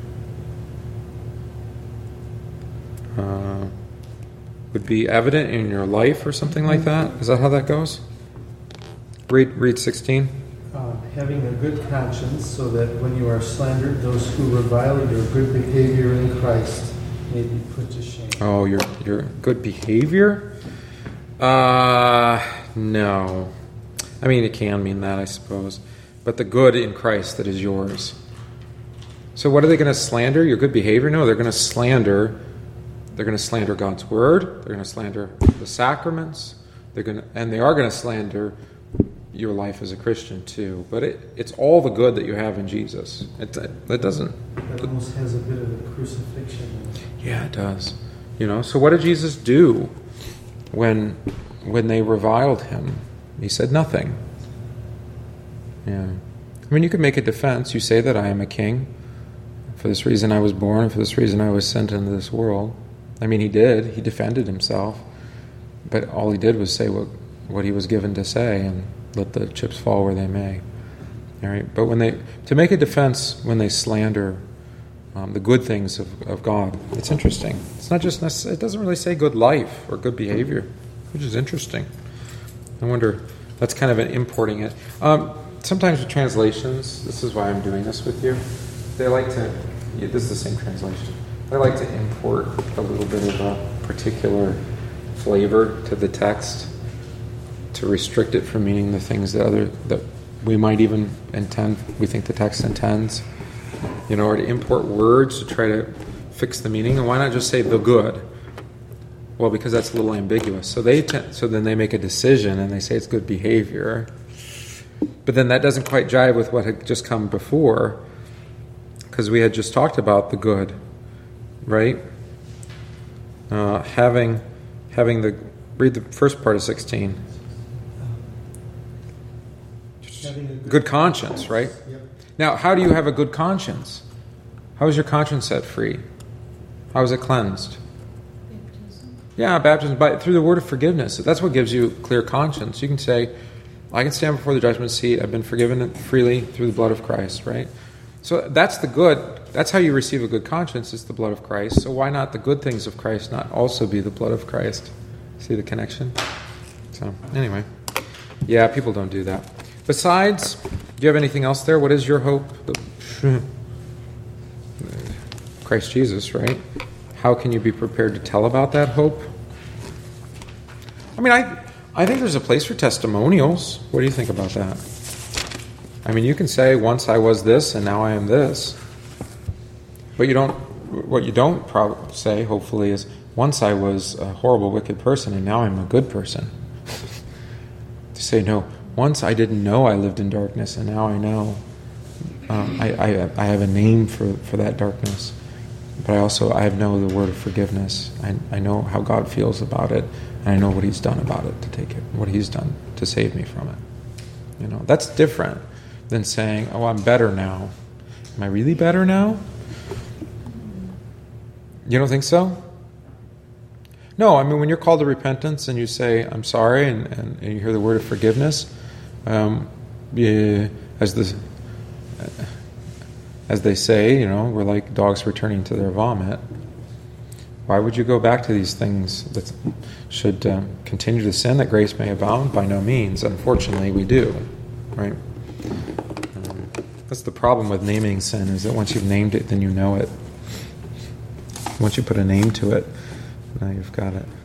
uh, would be evident in your life, or something like that. Is that how that goes? Read, read sixteen. Uh, having a good conscience, so that when you are slandered, those who revile your good behavior in Christ may be put to shame. Oh, your your good behavior? Uh, no. I mean, it can mean that, I suppose. But the good in Christ that is yours. So what are they going to slander? Your good behavior? No, they're going to slander. They're going to slander God's word. They're going to slander the sacraments. They're going to, and they are going to slander your life as a Christian too. But it, it's all the good that you have in Jesus. It, it, that doesn't... That almost has a bit of a crucifixion. Yeah, it does. You know, so what did Jesus do when when they reviled him? He said nothing. Yeah. I mean, you could make a defense. You say that I am a king. For this reason I was born, and for this reason I was sent into this world. I mean, he did. He defended himself. But all he did was say what, what he was given to say, and let the chips fall where they may. All right. But when they to make a defense when they slander Um, the good things of, of God. It's interesting. It's not just necess- it doesn't really say good life or good behavior, which is interesting. I wonder, that's kind of an importing it. Um, sometimes with translations, this is why I'm doing this with you, they like to, yeah, this is the same translation, they like to import a little bit of a particular flavor to the text to restrict it from meaning the things that other that we might even intend, we think the text intends. You know, or to import words to try to fix the meaning. And why not just say the good? Well, because that's a little ambiguous. So they t- so then they make a decision and they say it's good behavior. But then that doesn't quite jive with what had just come before, because we had just talked about the good, right? Uh, having having the read the first part of sixteen. Having a good, Good conscience, right? Yep. Now, how do you have a good conscience? How is your conscience set free? How is it cleansed? Baptism. Yeah, baptism, by, through the word of forgiveness. That's what gives you clear conscience. You can say, I can stand before the judgment seat. I've been forgiven freely through the blood of Christ, right? So that's the good. That's how you receive a good conscience, is the blood of Christ. So why not the good things of Christ not also be the blood of Christ? See the connection? So, anyway. Yeah, people don't do that. Besides, do you have anything else there? What is your hope? Christ Jesus, right? How can you be prepared to tell about that hope? I mean, I I think there's a place for testimonials. What do you think about that? I mean, you can say, once I was this and now I am this. But you don't, what you don't prob- say, hopefully, is, once I was a horrible, wicked person and now I'm a good person. To say, no, once I didn't know I lived in darkness, and now I know. Um, I, I I have a name for, for that darkness, but I also I know the word of forgiveness. I I know how God feels about it, and I know what He's done about it to take it, what He's done to save me from it. You know, that's different than saying, "Oh, I'm better now." Am I really better now? You don't think so? No, I mean, when you're called to repentance and you say, "I'm sorry," and, and, and you hear the word of forgiveness, um, yeah, as the as they say, you know, we're like dogs returning to their vomit. Why would you go back to these things that should um, continue to sin that grace may abound? By no means. Unfortunately, we do, right? Um, that's the problem with naming sin, is that once you've named it, then you know it. Once you put a name to it, now you've got it.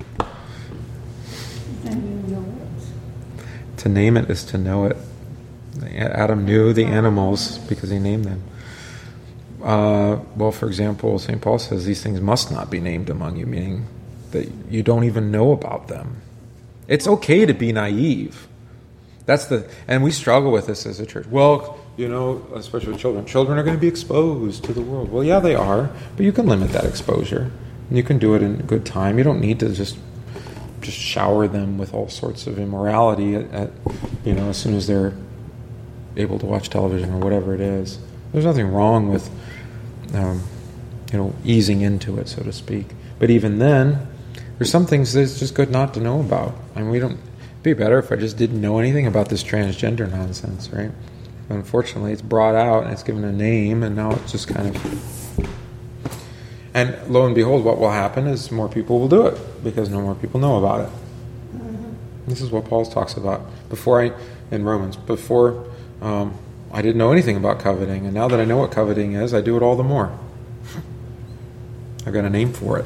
Then you know it. To name it is to know it. Adam knew the animals because he named them. Uh, well, for example, Saint Paul says these things must not be named among you, meaning that you don't even know about them. It's okay to be naive. That's the, and we struggle with this as a church. Well, you know, especially with children. Children are going to be exposed to the world. Well, yeah, they are, but you can limit that exposure. And you can do it in good time. You don't need to just just shower them with all sorts of immorality at, at you know, as soon as they're able to watch television or whatever it is. There's nothing wrong with, um, you know, easing into it, so to speak. But even then, there's some things that it's just good not to know about. I mean, we don't. It'd be better if I just didn't know anything about this transgender nonsense, right? But unfortunately, it's brought out and it's given a name, and now it's just kind of. And lo and behold, what will happen is more people will do it because no more people know about it. Mm-hmm. This is what Paul talks about before I in Romans before. Um, I didn't know anything about coveting, and now that I know what coveting is, I do it all the more. I've got a name for it.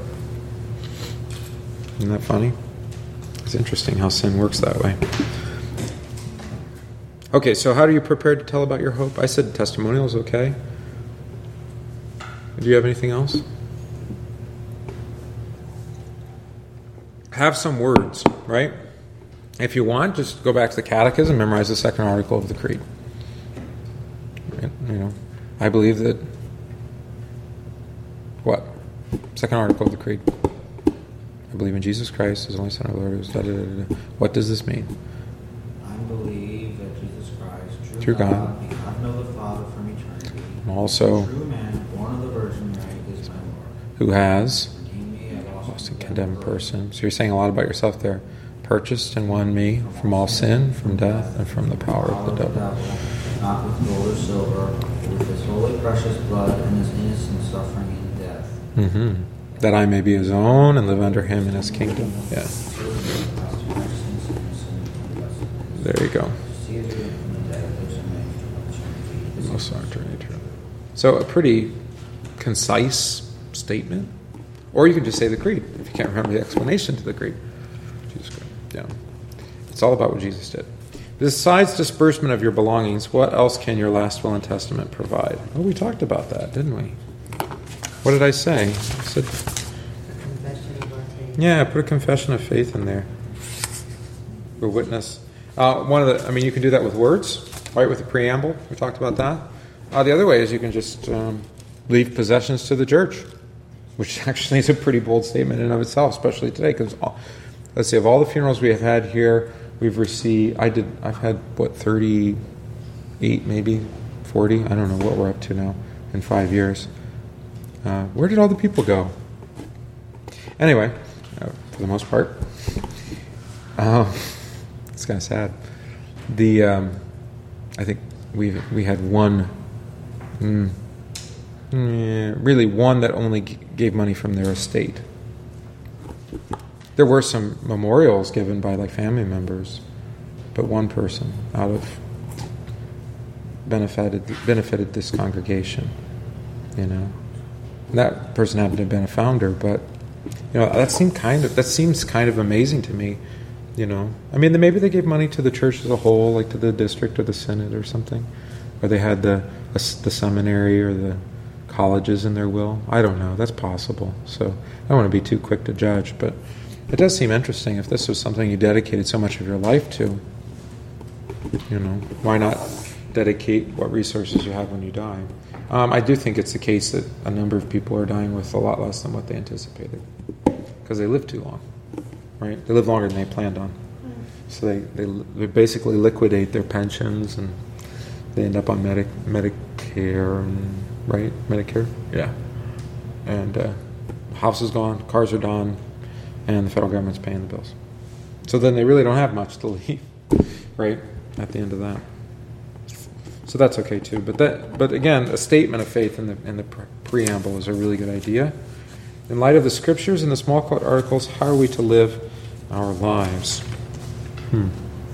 Isn't that funny? It's interesting how sin works that way. Okay, so how are you prepared to tell about your hope? I said testimonials, okay. Do you have anything else? Have some words, right? If you want, just go back to the Catechism, memorize the second article of the Creed. You know, I believe that. What? Second article of the Creed. I believe in Jesus Christ, His only Son, our Lord. Who is da, da, da, da. What does this mean? I believe that Jesus Christ, true, True God, God, begotten of the Father from eternity, and also true man, born of the Virgin Mary, is my Lord. Who has Redeemed me, a lost lost and and condemned condemned person. So you're saying a lot about yourself there. Purchased and won me from all sin, from death, and from the power of the devil. Not with gold or silver, but with His holy precious blood and His innocent suffering and death. Mm-hmm. That I may be His own and live under Him in His kingdom. Yeah. There you go. Most eternity true. So a pretty concise statement. Or you can just say the creed if you can't remember the explanation to the creed. Jesus Christ. Yeah. It's all about what Jesus did. Besides disbursement of your belongings, what else can your last will and testament provide? Oh, we talked about that, didn't we? What did I say? I said, Confession of our faith. yeah, put a confession of faith in there. Or witness. Uh, one of the, I mean, you can do that with words, right? With the preamble, we talked about that. Uh, the other way is you can just um, leave possessions to the church, which actually is a pretty bold statement in and of itself, especially today. Because let's see, of all the funerals we have had here, we've received. I did. I've had what thirty-eight, maybe forty. I don't know what we're up to now in five years. Uh, where did all the people go? Anyway, uh, for the most part, uh, it's kind of sad. The um, I think we we had one, mm, mm, really one that only g- gave money from their estate. There were some memorials given by like family members, but one person out of benefited benefited this congregation, you know. And that person happened to have been a founder, but you know that seemed kind of that seems kind of amazing to me, you know. I mean, maybe they gave money to the church as a whole, like to the district or the synod or something, or they had the the seminary or the colleges in their will. I don't know. That's possible. So I don't want to be too quick to judge, but it does seem interesting if this was something you dedicated so much of your life to. You know, why not dedicate what resources you have when you die? Um, I do think it's the case that a number of people are dying with a lot less than what they anticipated because they live too long, right? They live longer than they planned on. So they, they, they basically liquidate their pensions and they end up on Medi- Medicare, and, right? Medicare? Yeah. And uh, house is gone, cars are gone, and the federal government's paying the bills. So then they really don't have much to leave, right, at the end of that. So that's okay too. But that, but again, a statement of faith in the in the pre- preamble is a really good idea. In light of the scriptures and the small quote articles, how are we to live our lives? Hmm.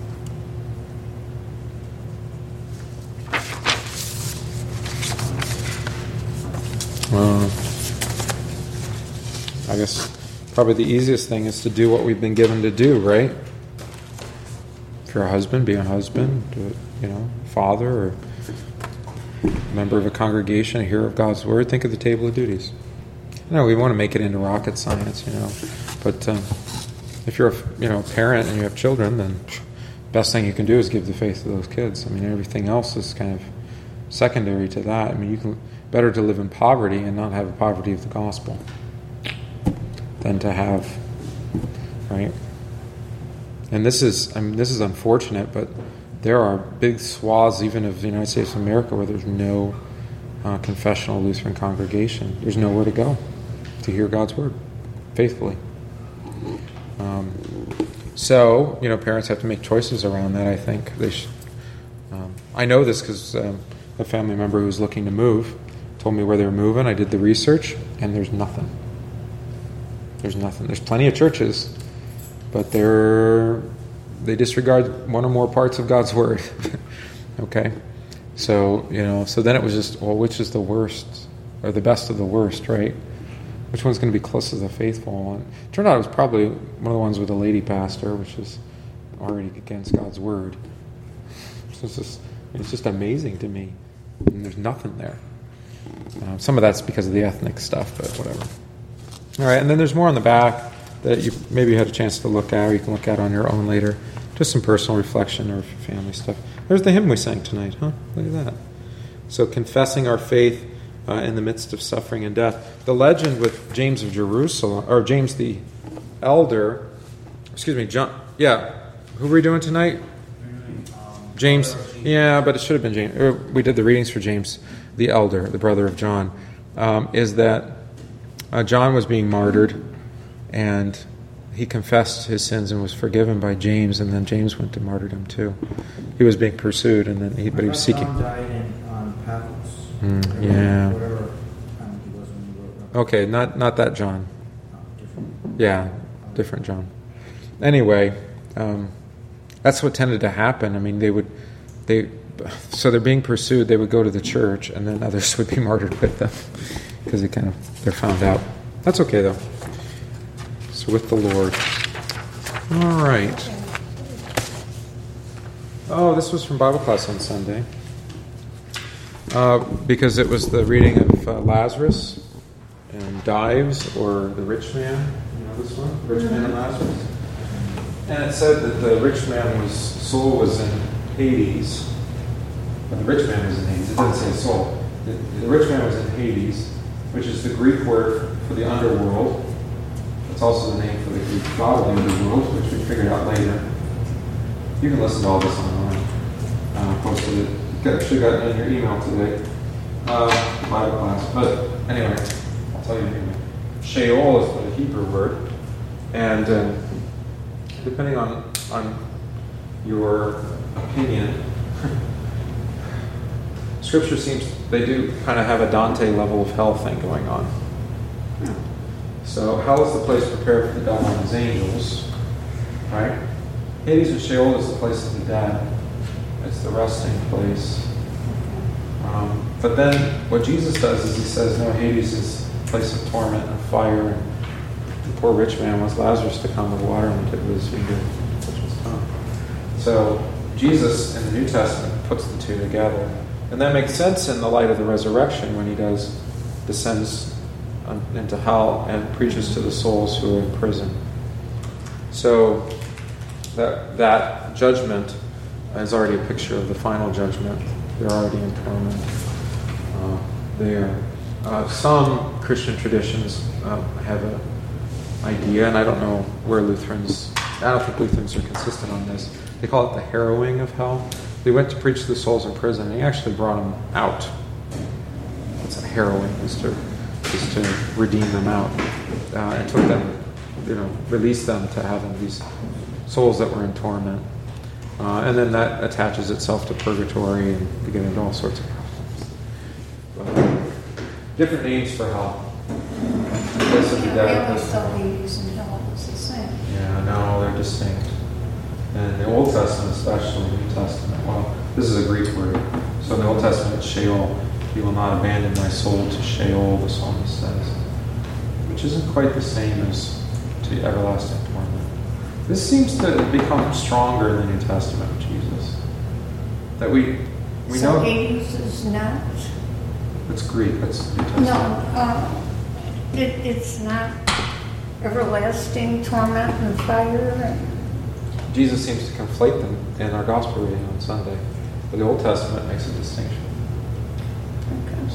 Uh, I guess probably the easiest thing is to do what we've been given to do, right? If you're a husband, be a husband, do it, you know, father or member of a congregation, a hearer of God's word. Think of the table of duties. No, we want to make it into rocket science, you know. But um, if you're a you know parent and you have children, then best thing you can do is give the faith to those kids. I mean, everything else is kind of secondary to that. I mean, you can better to live in poverty and not have a poverty of the gospel than to have, right? And this is I mean, this is unfortunate, but there are big swaths even of the United States of America where there's no uh, confessional Lutheran congregation. There's nowhere to go to hear God's word faithfully. Um, so, you know, parents have to make choices around that, I think. They should, um, I know this because um, a family member who was looking to move told me where they were moving. I did the research, and there's nothing. There's nothing. There's plenty of churches, but they're, they disregard one or more parts of God's word. Okay? So, you know, so then it was just, well, which is the worst, or the best of the worst, right? Which one's going to be close to the faithful one? Turned out it was probably one of the ones with a lady pastor, which is already against God's word. So it's just, it's just amazing to me. And there's nothing there. Uh, some of that's because of the ethnic stuff, but whatever. All right, and then there's more on the back that you maybe had a chance to look at, or you can look at on your own later. Just some personal reflection or family stuff. There's the hymn we sang tonight, huh? Look at that. So confessing our faith uh, in the midst of suffering and death. The legend with James of Jerusalem, or James the Elder, excuse me, John, yeah. Who were we doing tonight? James, yeah, but it should have been James. We did the readings for James the Elder, the brother of John, um, is that uh, John was being martyred, and he confessed his sins and was forgiven by James, and then James went to martyrdom too. He was being pursued, and then he, but he was seeking. John died in on Patmos. Mm, yeah. Whatever time he was when he wrote. Okay, not not that John. No, different. Yeah, different John. Anyway, um, that's what tended to happen. I mean, they would, they, so they're being pursued. They would go to the church, and then others would be martyred with them because they kind of they're found out. That's okay though. So with the Lord. All right. Oh, this was from Bible class on Sunday. Uh, because it was the reading of uh, Lazarus and Dives, or the rich man. You know this one? Rich man and Lazarus. And it said that the rich man was soul was in Hades. But the rich man was in Hades. It doesn't say soul. The, the rich man was in Hades, which is the Greek word for the underworld. It's also the name for the Greek god of the underworld, which we figured out later. You can listen to all this online. Uh, posted it. You should have gotten it in your email today. Uh, Bible class. But anyway, I'll tell you anyway. Sheol is the Hebrew word. And uh, depending on, on your opinion, Scripture seems they do kind of have a Dante level of hell thing going on. Yeah. So hell is the place prepared for the devil and his angels, right? Hades or Sheol is the place of the dead. It's the resting place. Um, but then what Jesus does is he says, no, Hades is a place of torment and fire. And the poor rich man wants Lazarus to come with water and dip his finger, which was come. So Jesus in the New Testament puts the two together. And that makes sense in the light of the resurrection when he does descends into hell and preaches to the souls who are in prison. So that that judgment is already a picture of the final judgment. They're already in torment uh, there. Uh, some Christian traditions uh, have an idea, and I don't know where Lutherans, I don't think Lutherans are consistent on this. They call it the harrowing of hell. They went to preach to the souls in prison, and he actually brought them out. It's a harrowing, is to, is to redeem them out. Uh, and took them, you know, released them to heaven, these souls that were in torment. Uh, and then that attaches itself to purgatory, and you get into all sorts of problems. But, different names for hell. Place of the Yeah, dead. we always thought Hades and hell was the same. Yeah, no, they're distinct. And the Old Testament, especially the New Testament, well, this is a Greek word. So in the Old Testament, it's Sheol. He will not abandon my soul to Sheol, the psalmist says. Which isn't quite the same as to everlasting torment. This seems to become stronger in the New Testament of Jesus. That we we so know Hades is not. it's Greek. It's New Testament. No, uh, it, it's not everlasting torment and fire. And, Jesus seems to conflate them in our gospel reading on Sunday, but the Old Testament makes a distinction. okay.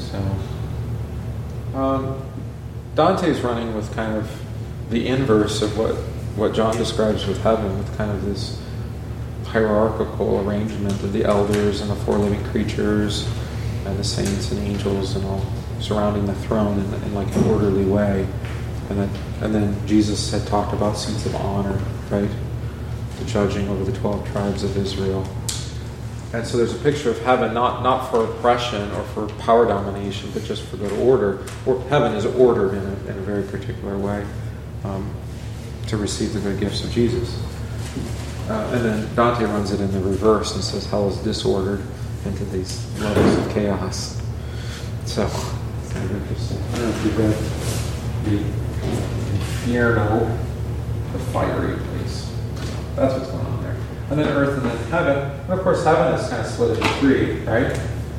So, um, Dante's running with kind of the inverse of what, what John describes with heaven, with kind of this hierarchical arrangement of the elders and the four living creatures and the saints and angels and all surrounding the throne in, in like an orderly way. And then, and then Jesus had talked about seats of honor, right? The judging over the twelve tribes of Israel. And so there's a picture of heaven, not, not for oppression or for power domination, but just for good order. Or heaven is ordered in a, in a very particular way um, to receive the good gifts of Jesus. Uh, and then Dante runs it in the reverse and says hell is disordered into these levels of chaos. So, it's kind of interesting. I don't know if you've read the Inferno, the fiery place. That's what's going on there. And then earth and then heaven. And of course, heaven is kind of split into three, right?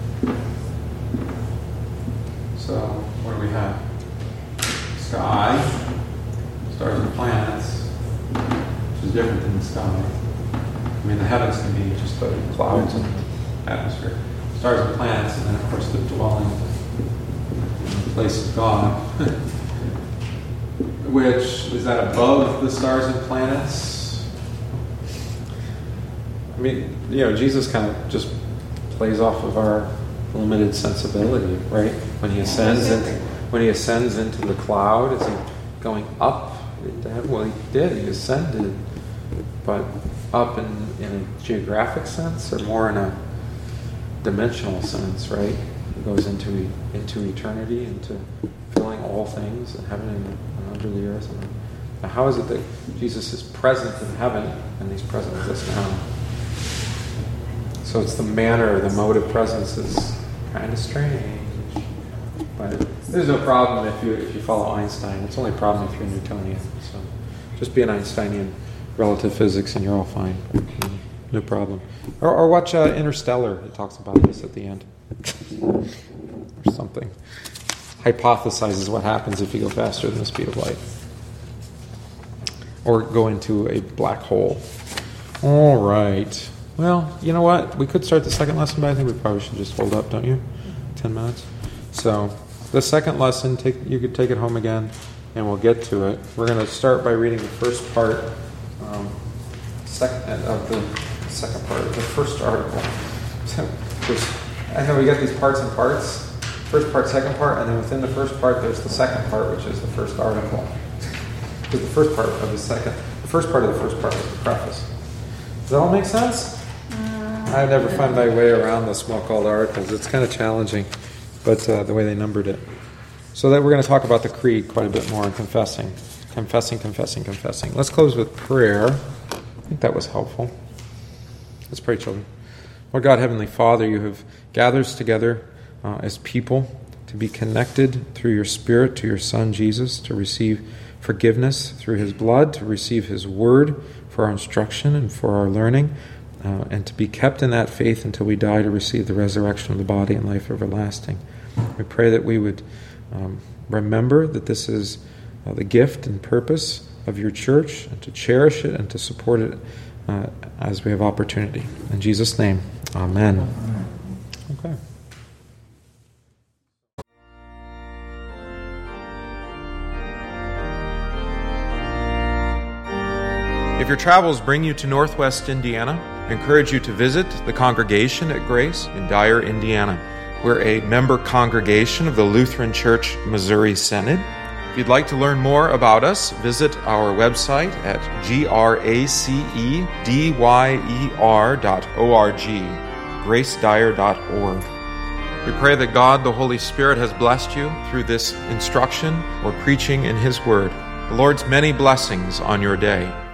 So, what do we have? Sky, stars and planets, which is different than the sky. I mean, the heavens can be just the clouds and the atmosphere. Stars and planets, and then, of course, the dwelling place of God. Which, is that above the stars and planets? I mean, you know, Jesus kind of just plays off of our limited sensibility, right? When he ascends into, when he ascends into the cloud, is he going up into heaven? Well, he did. He ascended, but up in, in a geographic sense, or more in a dimensional sense, right? He goes into into eternity, into filling all things in heaven and under the earth. Now, how is it that Jesus is present in heaven and he's present with us now? So it's the manner, the mode of presence is kind of strange. But there's no problem if you if you follow Einstein. It's only a problem if you're a Newtonian. So just be an Einsteinian relative physics and you're all fine. No problem. Or, or watch uh, Interstellar. It talks about this at the end. Or something. Hypothesizes what happens if you go faster than the speed of light. Or go into a black hole. All right. Well, you know what? We could start the second lesson, but I think we probably should just hold up, don't you? Ten minutes. So, the second lesson, take you could take it home again, and we'll get to it. We're going to start by reading the first part, um, second of the second part, the first article. So, I know we got these parts and parts. First part, second part, and then within the first part, there's the second part, which is the first article. Because the first part of the second, the first part of the first part was the preface. Does that all make sense? I never find my way around the small called articles. It's kind of challenging, but uh, the way they numbered it. So that we're going to talk about the creed quite a bit more and confessing. Confessing, confessing, confessing. Let's close with prayer. I think that was helpful. Let's pray, children. Lord God, Heavenly Father, you have gathered us together uh, as people to be connected through your Spirit to your Son, Jesus, to receive forgiveness through his blood, to receive his word for our instruction and for our learning, Uh, and to be kept in that faith until we die to receive the resurrection of the body and life everlasting. We pray that we would um, remember that this is uh, the gift and purpose of your church, and to cherish it and to support it uh, as we have opportunity. In Jesus' name, amen. Okay. If your travels bring you to Northwest Indiana, I encourage you to visit the congregation at Grace in Dyer, Indiana. We're a member congregation of the Lutheran Church Missouri Synod. If you'd like to learn more about us, visit our website at gracedyer dot org, gracedyer dot org. We pray that God, the Holy Spirit, has blessed you through this instruction or preaching in His Word. The Lord's many blessings on your day.